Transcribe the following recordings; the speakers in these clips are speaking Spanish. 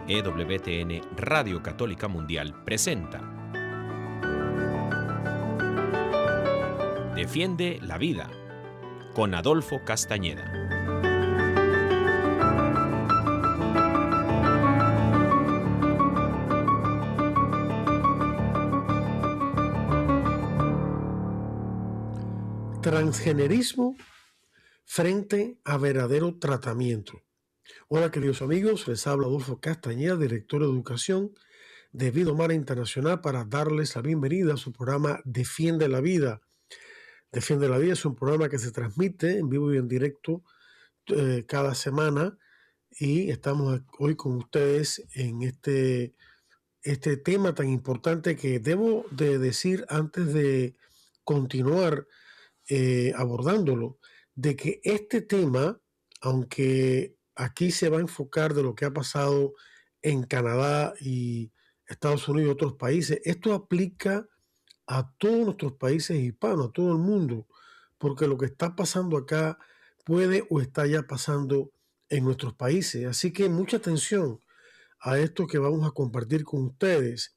EWTN Radio Católica Mundial presenta Defiende la Vida con Adolfo Castañeda. Transgenerismo frente a verdadero tratamiento. Hola queridos amigos, les habla Adolfo Castañeda, director de Educación de Vida Humana Internacional, para darles la bienvenida a su programa Defiende la Vida. Defiende la Vida es un programa que se transmite en vivo y en directo cada semana, y estamos hoy con ustedes en este tema tan importante que debo de decir antes de continuar abordándolo, de que este tema, aunque aquí se va a enfocar de lo que ha pasado en Canadá y Estados Unidos y otros países, esto aplica a todos nuestros países hispanos, a todo el mundo, porque lo que está pasando acá puede o está ya pasando en nuestros países. Así que mucha atención a esto que vamos a compartir con ustedes.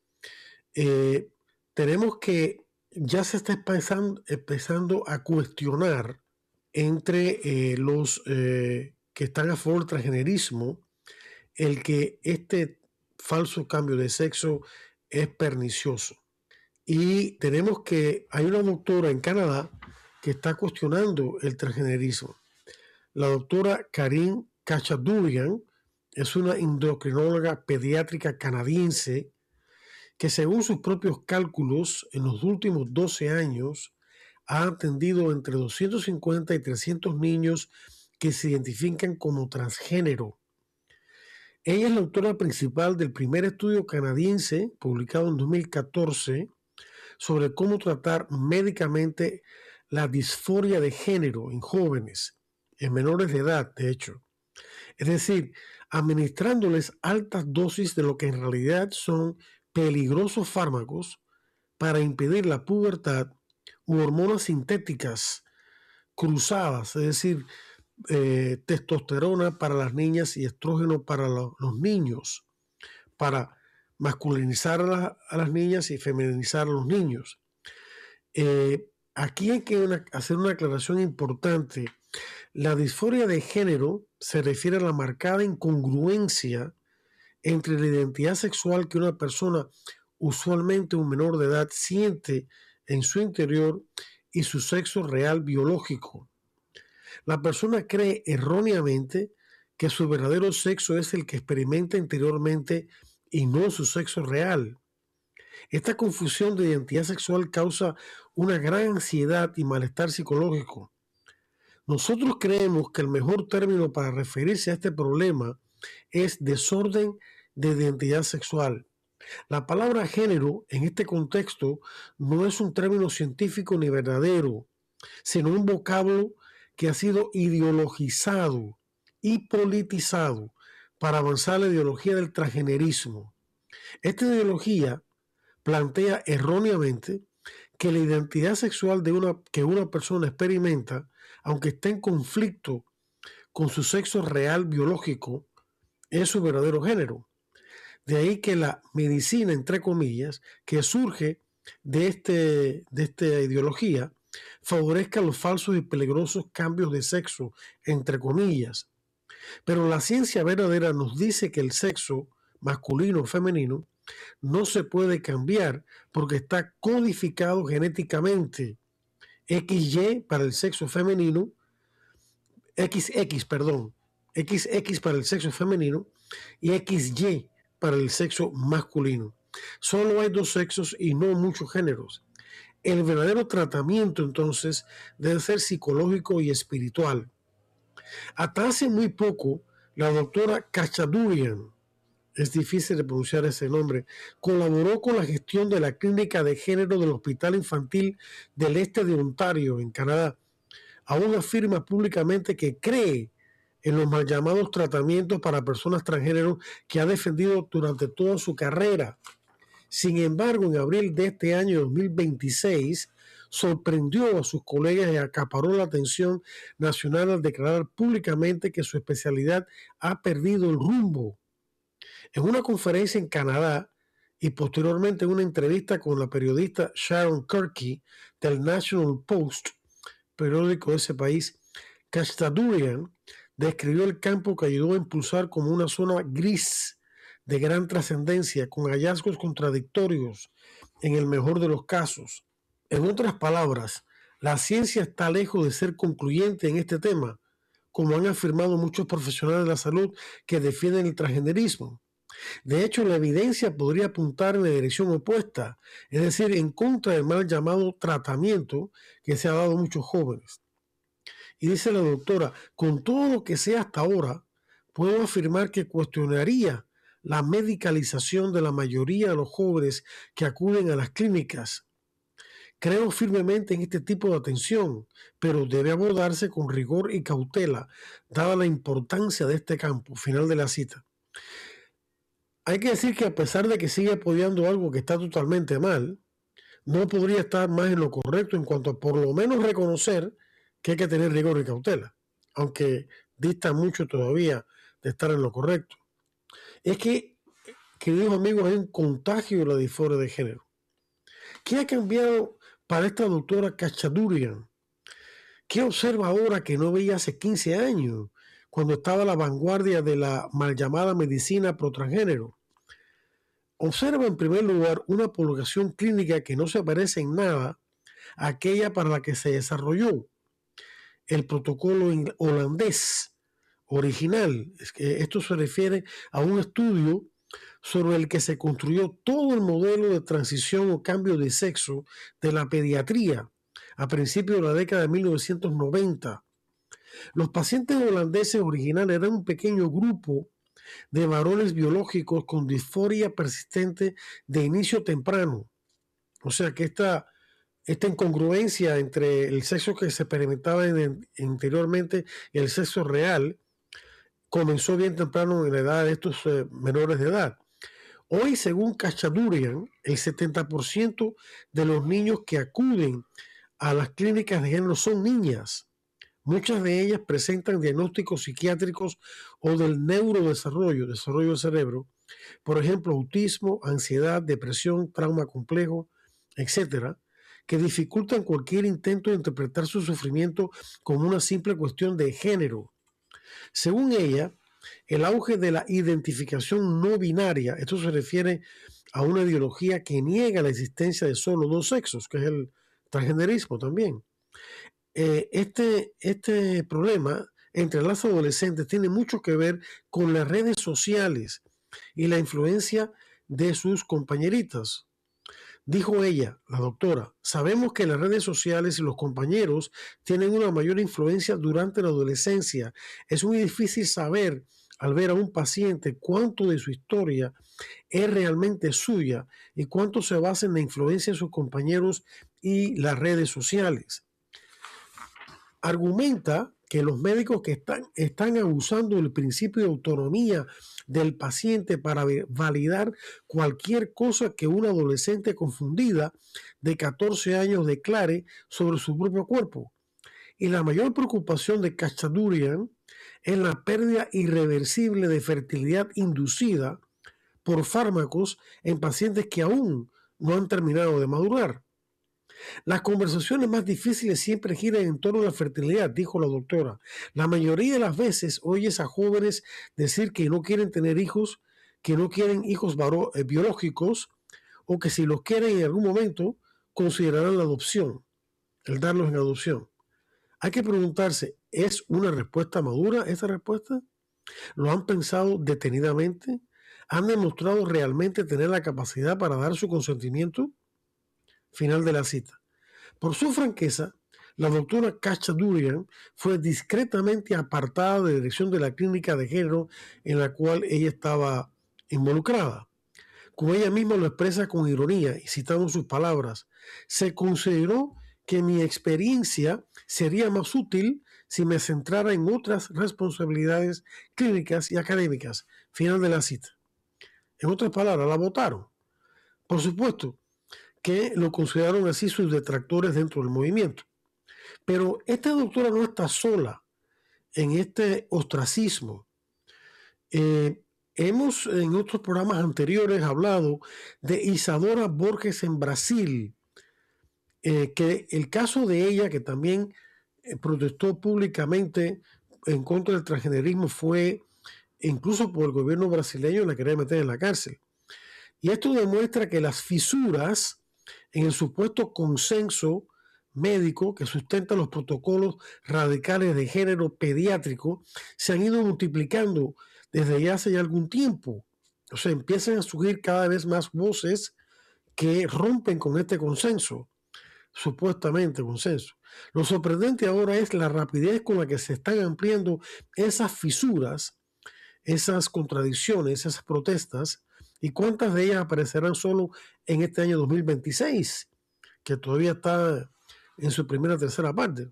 Tenemos que ya se está empezando a cuestionar entre los que están a favor del transgenerismo el que este falso cambio de sexo es pernicioso. Y tenemos que hay una doctora en Canadá que está cuestionando el transgenerismo. La doctora Karine Khachaturian es una endocrinóloga pediátrica canadiense que, según sus propios cálculos, en los últimos 12 años ha atendido entre 250 y 300 niños que se identifican como transgénero. Ella es la autora principal del primer estudio canadiense publicado en 2014 sobre cómo tratar médicamente la disforia de género en jóvenes, en menores de edad, de hecho. Es decir, administrándoles altas dosis de lo que en realidad son peligrosos fármacos para impedir la pubertad u hormonas sintéticas cruzadas, es decir, testosterona para las niñas y estrógeno para los niños, para masculinizar a las niñas y feminizar a los niños. Aquí hay que hacer una aclaración importante. La disforia de género se refiere a la marcada incongruencia entre la identidad sexual que una persona, usualmente un menor de edad, siente en su interior y su sexo real biológico. La persona cree erróneamente que su verdadero sexo es el que experimenta interiormente y no su sexo real. Esta confusión de identidad sexual causa una gran ansiedad y malestar psicológico. Nosotros creemos que el mejor término para referirse a este problema es desorden de identidad sexual. La palabra género en este contexto no es un término científico ni verdadero, sino un vocablo que ha sido ideologizado y politizado para avanzar la ideología del transgenerismo. Esta ideología plantea erróneamente que la identidad sexual que una persona experimenta, aunque esté en conflicto con su sexo real biológico, es su verdadero género. De ahí que la medicina, entre comillas, que surge de esta ideología, favorezca los falsos y peligrosos cambios de sexo, entre comillas. Pero la ciencia verdadera nos dice que el sexo masculino o femenino no se puede cambiar porque está codificado genéticamente. XY para el sexo femenino, XX para el sexo femenino y XY para el sexo masculino. Solo hay dos sexos y no muchos géneros. El verdadero tratamiento, entonces, debe ser psicológico y espiritual. Hasta hace muy poco, la doctora Khachaturian, es difícil de pronunciar ese nombre, colaboró con la gestión de la clínica de género del Hospital Infantil del Este de Ontario, en Canadá. Aún afirma públicamente que cree en los mal llamados tratamientos para personas transgénero que ha defendido durante toda su carrera. Sin embargo, en abril de este año 2026, sorprendió a sus colegas y acaparó la atención nacional al declarar públicamente que su especialidad ha perdido el rumbo. En una conferencia en Canadá y posteriormente en una entrevista con la periodista Sharon Kirky del National Post, periódico de ese país, Kachadurian describió el campo que ayudó a impulsar como una zona gris de gran trascendencia, con hallazgos contradictorios en el mejor de los casos. En otras palabras, la ciencia está lejos de ser concluyente en este tema, como han afirmado muchos profesionales de la salud que defienden el transgenerismo. De hecho, la evidencia podría apuntar en la dirección opuesta, es decir, en contra del mal llamado tratamiento que se ha dado a muchos jóvenes. Y dice la doctora, con todo lo que sé hasta ahora, puedo afirmar que cuestionaría la medicalización de la mayoría de los jóvenes que acuden a las clínicas. Creo firmemente en este tipo de atención, pero debe abordarse con rigor y cautela, dada la importancia de este campo. Final de la cita. Hay que decir que a pesar de que sigue apoyando algo que está totalmente mal, no podría estar más en lo correcto en cuanto a por lo menos reconocer que hay que tener rigor y cautela, aunque dista mucho todavía de estar en lo correcto. Es que, queridos amigos, hay un contagio de la disforia de género. ¿Qué ha cambiado para esta doctora Kachadurian? ¿Qué observa ahora que no veía hace 15 años, cuando estaba a la vanguardia de la mal llamada medicina pro transgénero? Observa en primer lugar una publicación clínica que no se parece en nada a aquella para la que se desarrolló el protocolo holandés original. Es que esto se refiere a un estudio sobre el que se construyó todo el modelo de transición o cambio de sexo de la pediatría a principios de la década de 1990. Los pacientes holandeses originales eran un pequeño grupo de varones biológicos con disforia persistente de inicio temprano. O sea que esta incongruencia entre el sexo que se experimentaba anteriormente y el sexo real comenzó bien temprano en la edad de estos menores de edad. Hoy, según Kachadurian, el 70% de los niños que acuden a las clínicas de género son niñas. Muchas de ellas presentan diagnósticos psiquiátricos o del neurodesarrollo, desarrollo del cerebro, por ejemplo, autismo, ansiedad, depresión, trauma complejo, etcétera, que dificultan cualquier intento de interpretar su sufrimiento como una simple cuestión de género. Según ella, el auge de la identificación no binaria, esto se refiere a una ideología que niega la existencia de solo dos sexos, que es el transgenerismo también. Este problema entre las adolescentes tiene mucho que ver con las redes sociales y la influencia de sus compañeritas. Dijo ella, la doctora, sabemos que las redes sociales y los compañeros tienen una mayor influencia durante la adolescencia. Es muy difícil saber al ver a un paciente cuánto de su historia es realmente suya y cuánto se basa en la influencia de sus compañeros y las redes sociales. Argumenta que los médicos que están abusando del principio de autonomía del paciente para validar cualquier cosa que una adolescente confundida de 14 años declare sobre su propio cuerpo. Y la mayor preocupación de Kachadurian es la pérdida irreversible de fertilidad inducida por fármacos en pacientes que aún no han terminado de madurar. Las conversaciones más difíciles siempre giran en torno a la fertilidad, dijo la doctora. La mayoría de las veces oyes a jóvenes decir que no quieren tener hijos, que no quieren hijos biológicos, o que si los quieren en algún momento considerarán la adopción, el darlos en adopción. Hay que preguntarse, ¿es una respuesta madura esta respuesta? ¿Lo han pensado detenidamente? ¿Han demostrado realmente tener la capacidad para dar su consentimiento? Final de la cita. Por su franqueza, la doctora Kachadurian fue discretamente apartada de la dirección de la clínica de género en la cual ella estaba involucrada. Como ella misma lo expresa con ironía y citando sus palabras, se consideró que mi experiencia sería más útil si me centrara en otras responsabilidades clínicas y académicas. Final de la cita. En otras palabras, la votaron. Por supuesto que lo consideraron así sus detractores dentro del movimiento. Pero esta doctora no está sola en este ostracismo. Hemos en otros programas anteriores hablado de Isadora Borges en Brasil, que el caso de ella, que también protestó públicamente en contra del transgenerismo, fue incluso por el gobierno brasileño la quería meter en la cárcel. Y esto demuestra que las fisuras en el supuesto consenso médico que sustenta los protocolos radicales de género pediátrico se han ido multiplicando desde ya hace ya algún tiempo. O sea, empiezan a surgir cada vez más voces que rompen con este consenso, supuestamente consenso. Lo sorprendente ahora es la rapidez con la que se están ampliando esas fisuras, esas contradicciones, esas protestas, y cuántas de ellas aparecerán solo en este año 2026, que todavía está en su primera tercera parte.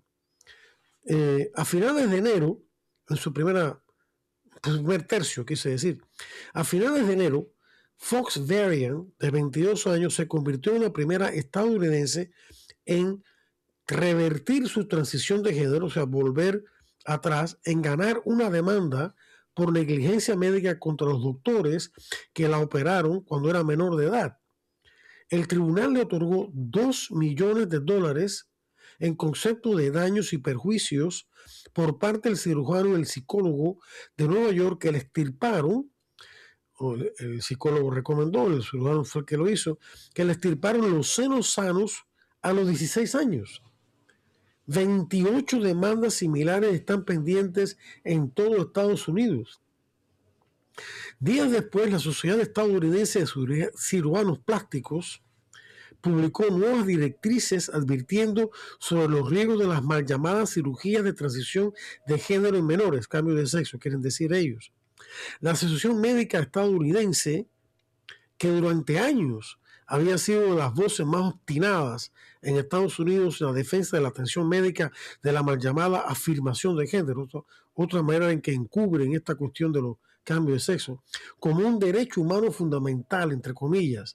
A finales de enero, en su primer tercio, quise decir, a finales de enero, Fox Varian, de 22 años, se convirtió en la primera estadounidense en revertir su transición de género, o sea, volver atrás, en ganar una demanda por negligencia médica contra los doctores que la operaron cuando era menor de edad. El tribunal le otorgó $2 millones en concepto de daños y perjuicios por parte del cirujano y el psicólogo de Nueva York que le extirparon, o el psicólogo recomendó, el cirujano fue el que lo hizo, que le extirparon los senos sanos a los 16 años. 28 demandas similares están pendientes en todo Estados Unidos. Días después, la Sociedad Estadounidense de Cirujanos Plásticos publicó nuevas directrices advirtiendo sobre los riesgos de las mal llamadas cirugías de transición de género en menores, cambio de sexo, quieren decir ellos. La Asociación Médica Estadounidense, que durante años había sido de las voces más obstinadas en Estados Unidos en la defensa de la atención médica de la mal llamada afirmación de género, otra manera en que encubren esta cuestión de los cambios de sexo, como un derecho humano fundamental, entre comillas,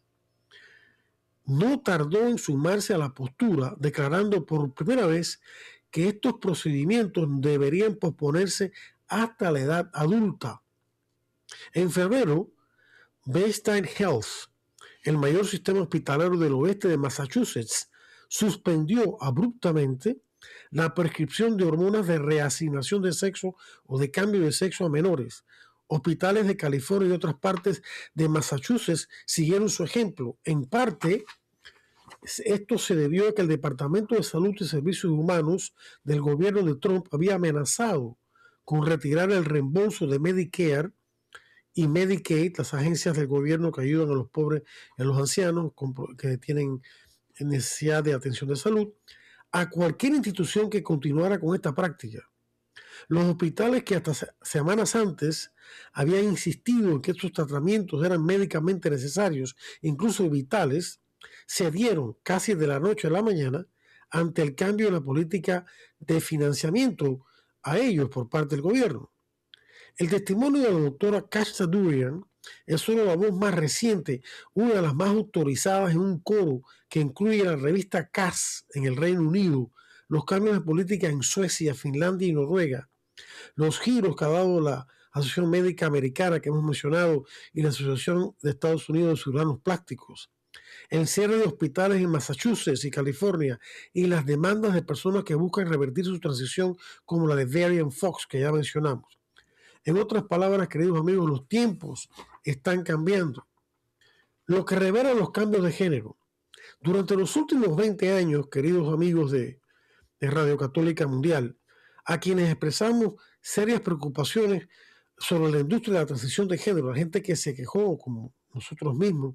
no tardó en sumarse a la postura, declarando por primera vez que estos procedimientos deberían posponerse hasta la edad adulta. En febrero, Bayside Health, el mayor sistema hospitalario del oeste de Massachusetts, suspendió abruptamente la prescripción de hormonas de reasignación de sexo o de cambio de sexo a menores. Hospitales de California y otras partes de Massachusetts siguieron su ejemplo. En parte, esto se debió a que el Departamento de Salud y Servicios Humanos del gobierno de Trump había amenazado con retirar el reembolso de Medicare y Medicaid, las agencias del gobierno que ayudan a los pobres y a los ancianos que tienen necesidad de atención de salud, a cualquier institución que continuara con esta práctica. Los hospitales que hasta semanas antes habían insistido en que estos tratamientos eran médicamente necesarios, incluso vitales, cedieron casi de la noche a la mañana ante el cambio en la política de financiamiento a ellos por parte del gobierno. El testimonio de la doctora Kash Durian es solo la voz más reciente, una de las más autorizadas en un coro que incluye la revista Cass en el Reino Unido, los cambios de política en Suecia, Finlandia y Noruega, los giros que ha dado la Asociación Médica Americana que hemos mencionado y la Asociación de Estados Unidos de Cirujanos Plásticos, el cierre de hospitales en Massachusetts y California y las demandas de personas que buscan revertir su transición como la de Varian Fox que ya mencionamos. En otras palabras, queridos amigos, los tiempos están cambiando. Lo que revela los cambios de género. Durante los últimos 20 años, queridos amigos de Radio Católica Mundial, a quienes expresamos serias preocupaciones sobre la industria de la transición de género, la gente que se quejó, como nosotros mismos,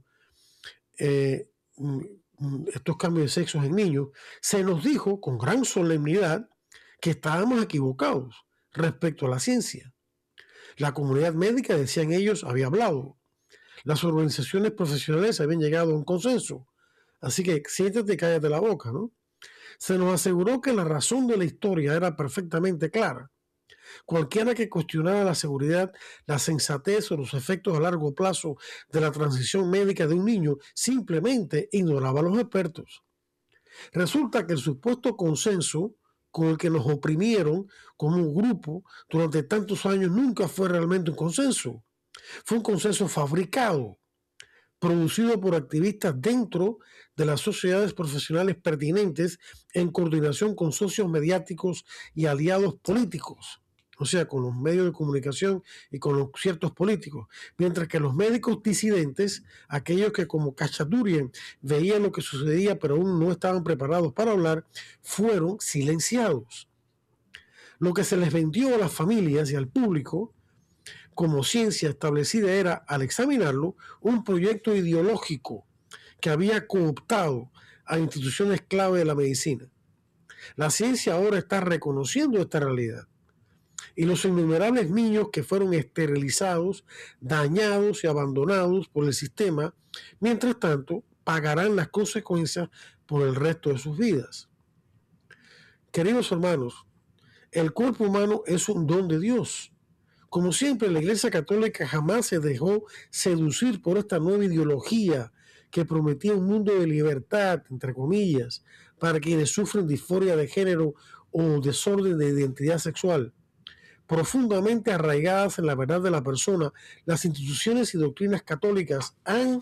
estos cambios de sexos en niños, se nos dijo con gran solemnidad que estábamos equivocados respecto a la ciencia. La comunidad médica, decían ellos, había hablado. Las organizaciones profesionales habían llegado a un consenso. Así que siéntate y cállate la boca, ¿no? Se nos aseguró que la razón de la historia era perfectamente clara. Cualquiera que cuestionara la seguridad, la sensatez o los efectos a largo plazo de la transición médica de un niño simplemente ignoraba a los expertos. Resulta que el supuesto consenso con el que nos oprimieron como un grupo durante tantos años nunca fue realmente un consenso. Fue un consenso fabricado, producido por activistas dentro de las sociedades profesionales pertinentes en coordinación con socios mediáticos y aliados políticos, o sea, con los medios de comunicación y con los ciertos políticos, mientras que los médicos disidentes, aquellos que como Cachaturian veían lo que sucedía pero aún no estaban preparados para hablar, fueron silenciados. Lo que se les vendió a las familias y al público como ciencia establecida era, al examinarlo, un proyecto ideológico que había cooptado a instituciones clave de la medicina. La ciencia ahora está reconociendo esta realidad y los innumerables niños que fueron esterilizados, dañados y abandonados por el sistema, mientras tanto, pagarán las consecuencias por el resto de sus vidas. Queridos hermanos, el cuerpo humano es un don de Dios. Como siempre, la Iglesia Católica jamás se dejó seducir por esta nueva ideología que prometía un mundo de libertad, entre comillas, para quienes sufren disforia de género o desorden de identidad sexual. Profundamente arraigadas en la verdad de la persona, las instituciones y doctrinas católicas han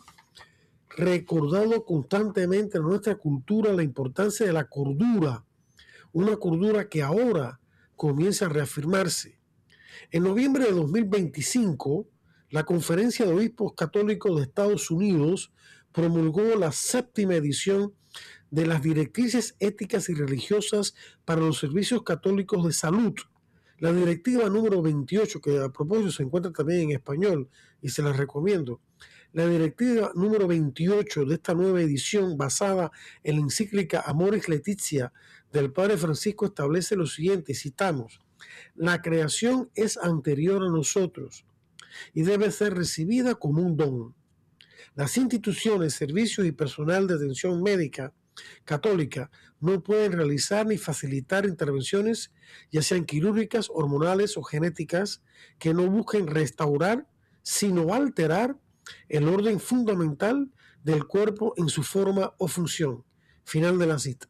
recordado constantemente en nuestra cultura la importancia de la cordura, una cordura que ahora comienza a reafirmarse. En noviembre de 2025, la Conferencia de Obispos Católicos de Estados Unidos promulgó la 7ª edición de las Directrices Éticas y Religiosas para los Servicios Católicos de Salud. La directiva número 28, que a propósito se encuentra también en español y se las recomiendo. La directiva número 28 de esta nueva edición, basada en la encíclica Amoris Laetitia del Padre Francisco, establece lo siguiente, citamos: la creación es anterior a nosotros y debe ser recibida como un don. Las instituciones, servicios y personal de atención médica católica no pueden realizar ni facilitar intervenciones, ya sean quirúrgicas, hormonales o genéticas, que no busquen restaurar, sino alterar el orden fundamental del cuerpo en su forma o función. Final de la cita.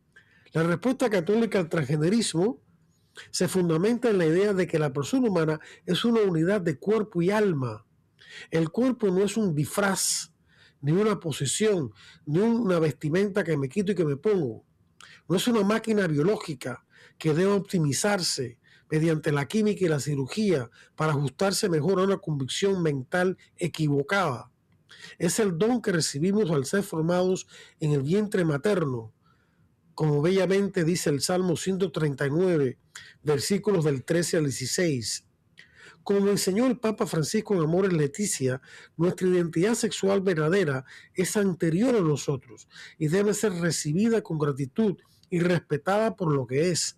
La respuesta católica al transgenerismo se fundamenta en la idea de que la persona humana es una unidad de cuerpo y alma. El cuerpo no es un disfraz, ni una posesión, ni una vestimenta que me quito y que me pongo. No es una máquina biológica que debe optimizarse mediante la química y la cirugía para ajustarse mejor a una convicción mental equivocada. Es el don que recibimos al ser formados en el vientre materno, como bellamente dice el Salmo 139, versículos del 13 al 16. Como enseñó el Papa Francisco en Amoris Laetitia, nuestra identidad sexual verdadera es anterior a nosotros y debe ser recibida con gratitud y respetada por lo que es.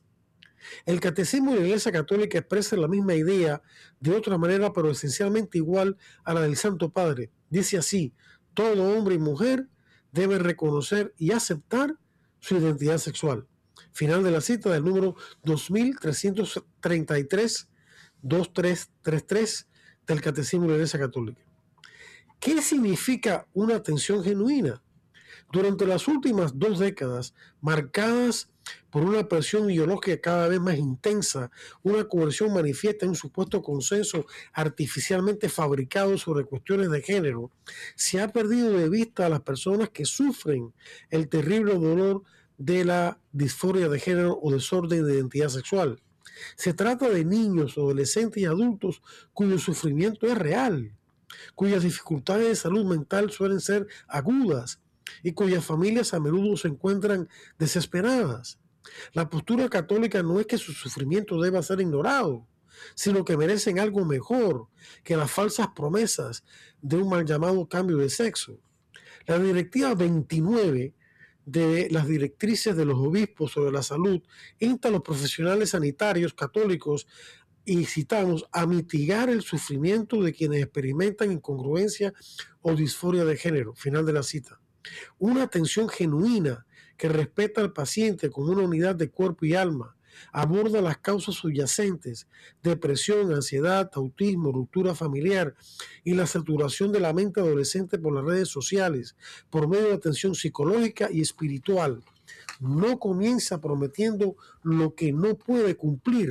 El Catecismo de la Iglesia Católica expresa la misma idea de otra manera, pero esencialmente igual a la del Santo Padre. Dice así: todo hombre y mujer deben reconocer y aceptar su identidad sexual. Final de la cita del número 2333 2333 del Catecismo de la Iglesia Católica. ¿Qué significa una atención genuina? Durante las últimas 2 décadas, marcadas por una presión ideológica cada vez más intensa, una coerción manifiesta en un supuesto consenso artificialmente fabricado sobre cuestiones de género, se ha perdido de vista a las personas que sufren el terrible dolor de la disforia de género o desorden de identidad sexual. Se trata de niños, adolescentes y adultos cuyo sufrimiento es real, cuyas dificultades de salud mental suelen ser agudas y cuyas familias a menudo se encuentran desesperadas. La postura católica no es que su sufrimiento deba ser ignorado, sino que merecen algo mejor que las falsas promesas de un mal llamado cambio de sexo. La directiva 29 de las directrices de los obispos sobre la salud insta a los profesionales sanitarios católicos, y citamos, a mitigar el sufrimiento de quienes experimentan incongruencia o disforia de género. Final de la cita. Una atención genuina que respeta al paciente como una unidad de cuerpo y alma, aborda las causas subyacentes: depresión, ansiedad, autismo, ruptura familiar y la saturación de la mente adolescente por las redes sociales, por medio de atención psicológica y espiritual. No comienza prometiendo lo que no puede cumplir,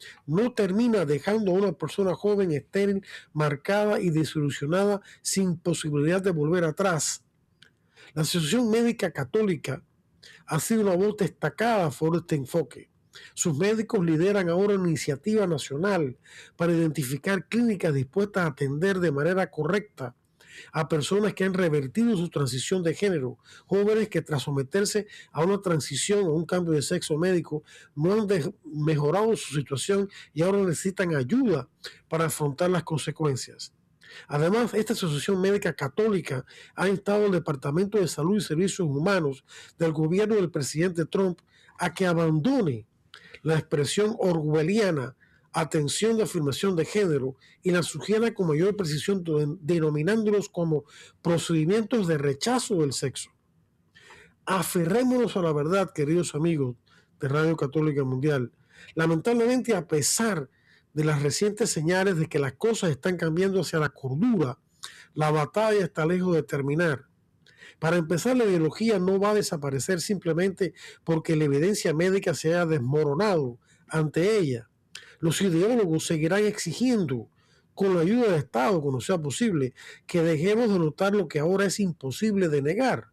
no termina dejando a una persona joven, estéril, marcada y desilusionada sin posibilidad de volver atrás. La Asociación Médica Católica ha sido una voz destacada por este enfoque. Sus médicos lideran ahora una iniciativa nacional para identificar clínicas dispuestas a atender de manera correcta a personas que han revertido su transición de género, jóvenes que tras someterse a una transición o un cambio de sexo médico no han mejorado su situación y ahora necesitan ayuda para afrontar las consecuencias. Además, esta Asociación Médica Católica ha instado al Departamento de Salud y Servicios Humanos del gobierno del presidente Trump a que abandone la expresión orwelliana atención de afirmación de género y la sugiera con mayor precisión denominándolos como procedimientos de rechazo del sexo. Aferrémonos a la verdad, queridos amigos de Radio Católica Mundial. Lamentablemente, a pesar de las recientes señales de que las cosas están cambiando hacia la cordura, la batalla está lejos de terminar. Para empezar, la ideología no va a desaparecer simplemente porque la evidencia médica se haya desmoronado ante ella. Los ideólogos seguirán exigiendo, con la ayuda del Estado, cuando sea posible, que dejemos de notar lo que ahora es imposible de negar.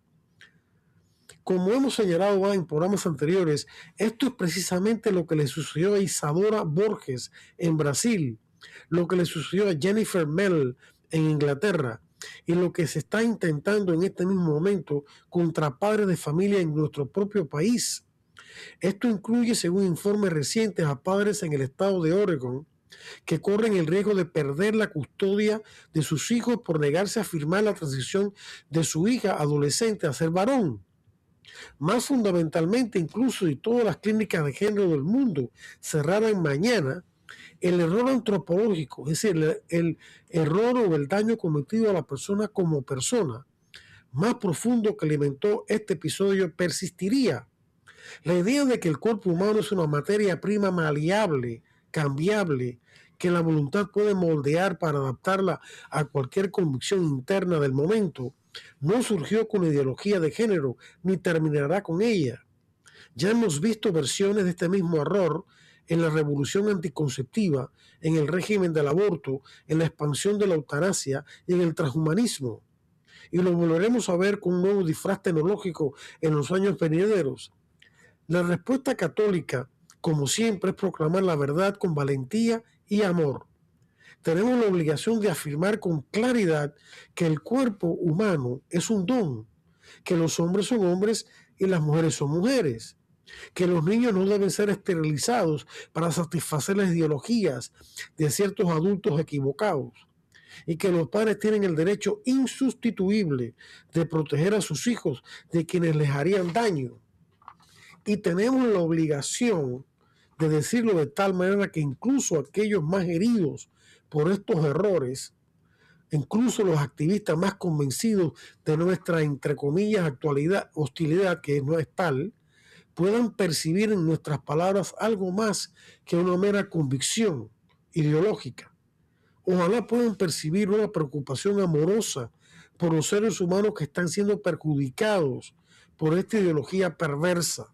Como hemos señalado en programas anteriores, esto es precisamente lo que le sucedió a Isadora Borges en Brasil, lo que le sucedió a Jennifer Mell en Inglaterra, y lo que se está intentando en este mismo momento contra padres de familia en nuestro propio país. Esto incluye, según informes recientes, a padres en el estado de Oregon que corren el riesgo de perder la custodia de sus hijos por negarse a firmar la transición de su hija adolescente a ser varón. Más fundamentalmente, incluso si todas las clínicas de género del mundo cerraran mañana, el error antropológico, es decir, el error o el daño cometido a la persona como persona, más profundo que alimentó este episodio, persistiría. La idea de que el cuerpo humano es una materia prima maleable, cambiable, que la voluntad puede moldear para adaptarla a cualquier convicción interna del momento, no surgió con ideología de género, ni terminará con ella. Ya hemos visto versiones de este mismo error en la revolución anticonceptiva, en el régimen del aborto, en la expansión de la eutanasia y en el transhumanismo. Y lo volveremos a ver con un nuevo disfraz tecnológico en los años venideros. La respuesta católica, como siempre, es proclamar la verdad con valentía y amor. Tenemos la obligación de afirmar con claridad que el cuerpo humano es un don, que los hombres son hombres y las mujeres son mujeres, que los niños no deben ser esterilizados para satisfacer las ideologías de ciertos adultos equivocados, y que los padres tienen el derecho insustituible de proteger a sus hijos de quienes les harían daño. Y tenemos la obligación de decirlo de tal manera que incluso aquellos más heridos por estos errores, incluso los activistas más convencidos de nuestra, entre comillas, actualidad, hostilidad, que no es tal, puedan percibir en nuestras palabras algo más que una mera convicción ideológica. Ojalá puedan percibir una preocupación amorosa por los seres humanos que están siendo perjudicados por esta ideología perversa,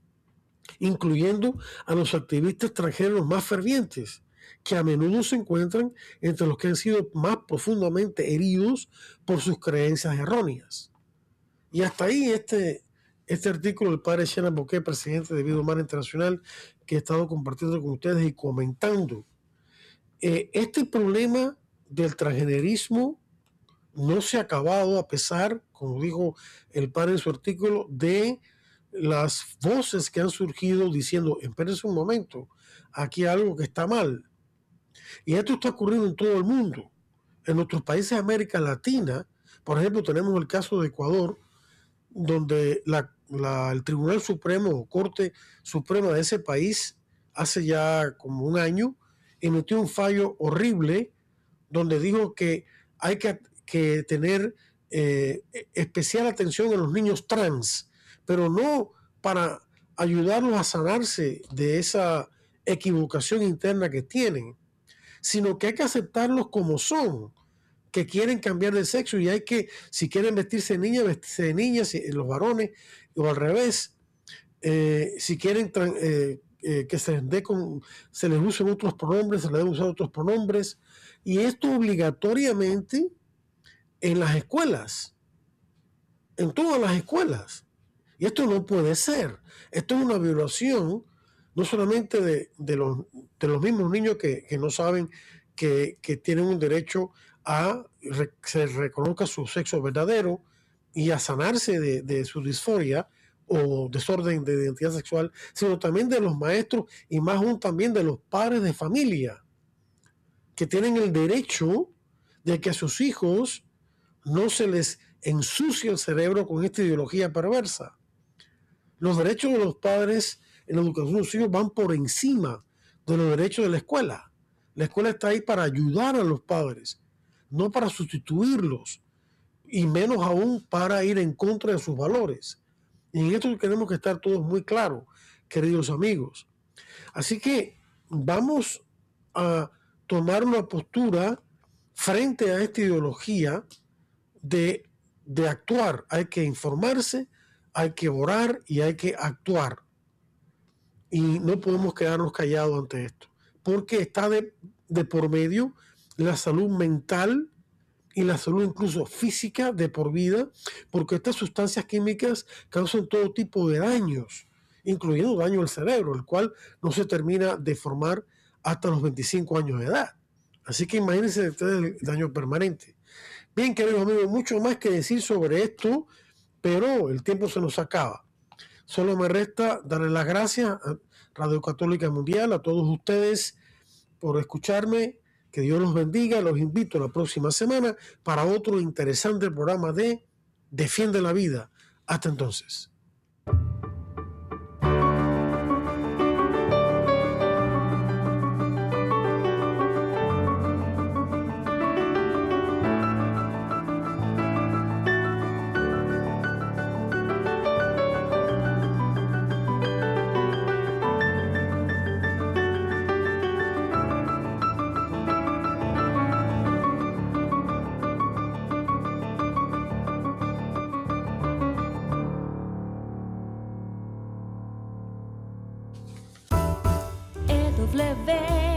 incluyendo a los activistas extranjeros más fervientes, que a menudo se encuentran entre los que han sido más profundamente heridos por sus creencias erróneas. Y hasta ahí este artículo del padre Shannon Bouquet, presidente de Vida Humana Internacional, que he estado compartiendo con ustedes y comentando. Este problema del transgenerismo no se ha acabado a pesar, como dijo el padre en su artículo, de las voces que han surgido diciendo, espérense un momento, aquí hay algo que está mal. Y esto está ocurriendo en todo el mundo. En nuestros países de América Latina, por ejemplo, tenemos el caso de Ecuador, donde el Tribunal Supremo o Corte Suprema de ese país, hace ya como un año, emitió un fallo horrible donde dijo que hay que tener especial atención a los niños trans, pero no para ayudarlos a sanarse de esa equivocación interna que tienen, sino que hay que aceptarlos como son, que quieren cambiar de sexo y hay que, si quieren vestirse de niña, vestirse de niña, los varones, o al revés, si quieren que se les usen otros pronombres, se les deben usar otros pronombres, y esto obligatoriamente en las escuelas, en todas las escuelas. Y esto no puede ser. Esto es una violación no solamente de los mismos niños que no saben que tienen un derecho a que se reconozca su sexo verdadero y a sanarse de su disforia o desorden de identidad sexual, sino también de los maestros y más aún también de los padres de familia, que tienen el derecho de que a sus hijos no se les ensucie el cerebro con esta ideología perversa. Los derechos de los padres en la educación de los hijos van por encima de los derechos de la escuela. La escuela está ahí para ayudar a los padres, no para sustituirlos, y menos aún para ir en contra de sus valores. Y en esto tenemos que estar todos muy claros, queridos amigos. Así que vamos a tomar una postura frente a esta ideología de actuar. Hay que informarse, hay que orar y hay que actuar. Y no podemos quedarnos callados ante esto, porque está de por medio la salud mental y la salud incluso física de por vida, porque estas sustancias químicas causan todo tipo de daños, incluyendo daño al cerebro, el cual no se termina de formar hasta los 25 años de edad. Así que imagínense el daño permanente. Bien, queridos amigos, mucho más que decir sobre esto, pero el tiempo se nos acaba. Solo me resta darle las gracias a Radio Católica Mundial, a todos ustedes por escucharme. Que Dios los bendiga. Los invito la próxima semana para otro interesante programa de Defiende la Vida. Hasta entonces. W